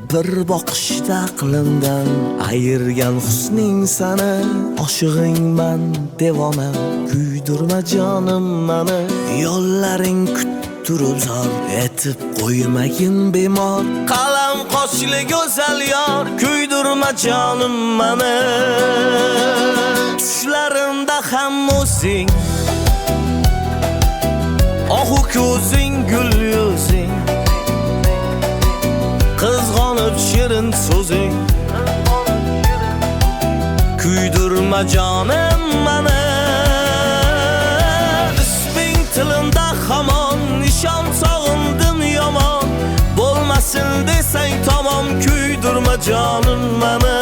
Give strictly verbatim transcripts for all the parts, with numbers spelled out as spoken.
Bir boqishda aqlimdan ayirgan husning sani. Oshig'ingman devona, kuydirma jonim mani. Yo'llaring kuttirib zor etib qo'ymagin bemor. Qalam qoshli go'zal yor, kuydirma jonim mani. Tushlarimda ham o'zing, ohu ko'zing, gul yuzing, qizg'onib shirin so'zing, kuydirma jonim mani. Isming tilimda hamon, nishon sog'indim yomon. Bo'lmasin desang tamom, kuydirma jonim mani.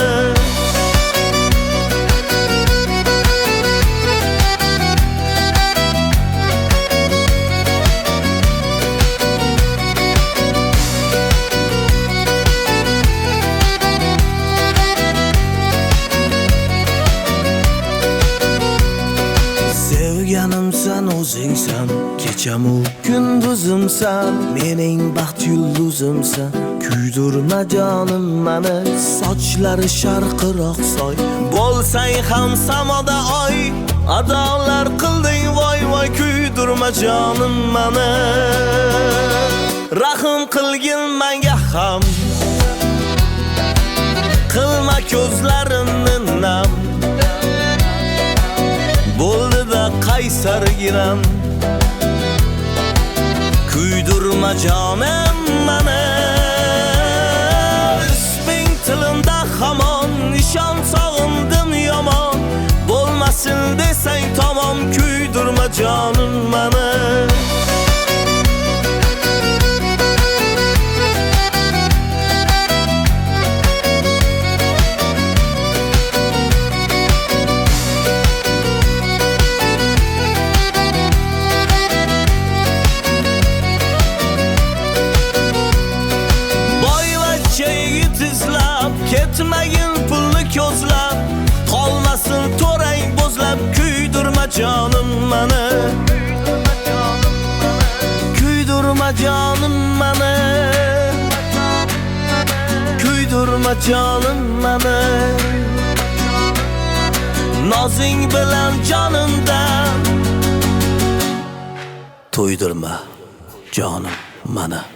Sevganimsan o'zingsan, kechamu kunduzimsan, mening baxt yulduzimsan, kuydirma jonim mani. Sochlari sharqiroq soy, bo'lsang ham samoda oy, adolar qilding voy voy, kuydirma jonim mani. Rahim qilgin menga ham, qilma ko'zlarimni nam. Bo'ldi-da qaysar giram, kuydirma jonim mani. Isming tilimda hamon, nishon sog'indim yomon. Bo'lmasin desang tamom, kuydirma jonim mani. Ketmagin pulni ko'zlab, qolmasin to'rang bo'zlab, kuydirma jonim mani. Kuydirma jonim mani. Kuydirma jonim mani. Nozing bilan jonimdan to'ydirma jonim mani.